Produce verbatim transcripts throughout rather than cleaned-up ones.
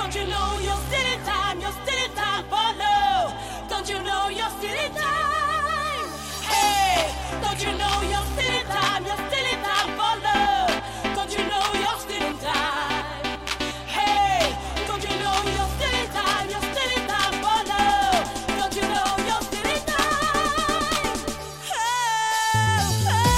Don't you know you're still in time? You're still in time for love. Don't you know you're still in time? Hey, don't you know you're still in time? You're still in time for love. Don't you know you're still in time? Hey, don't you know you're still in time? You're still in time for love. Don't you know you're still in time? Oh, oh.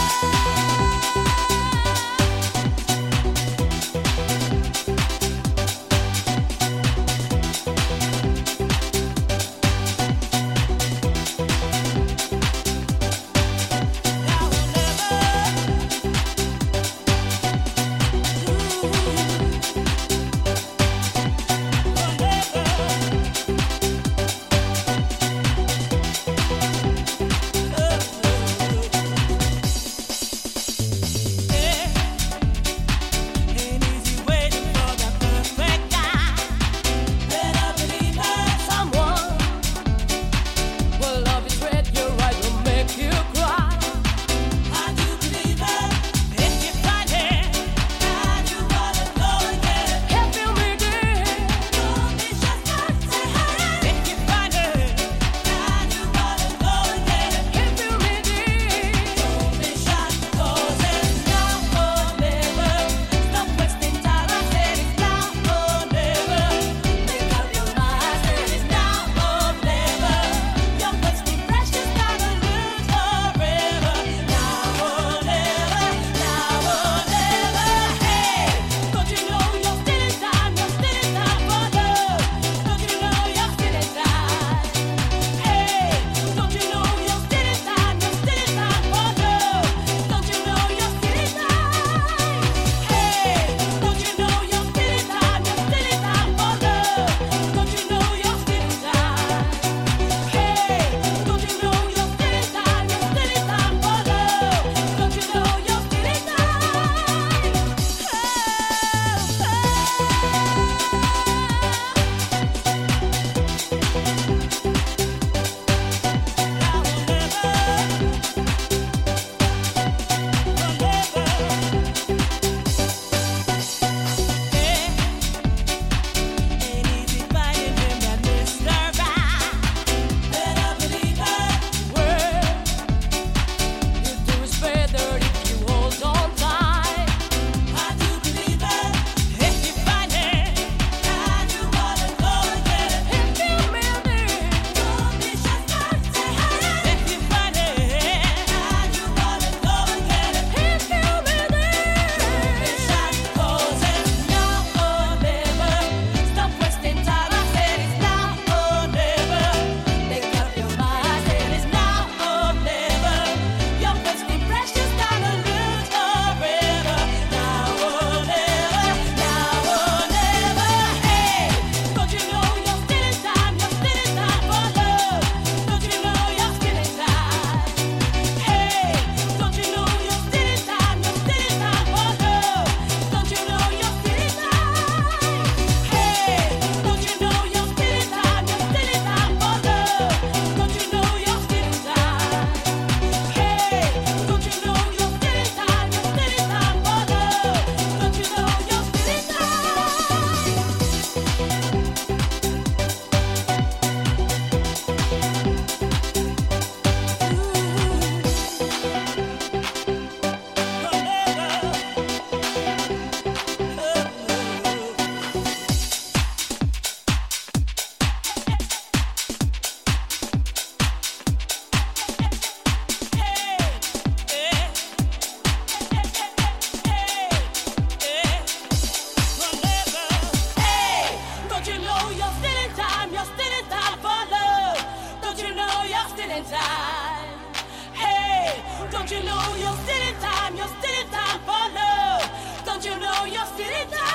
Don't you know you're still in time? You're still in time for love. Don't you know you're still in time?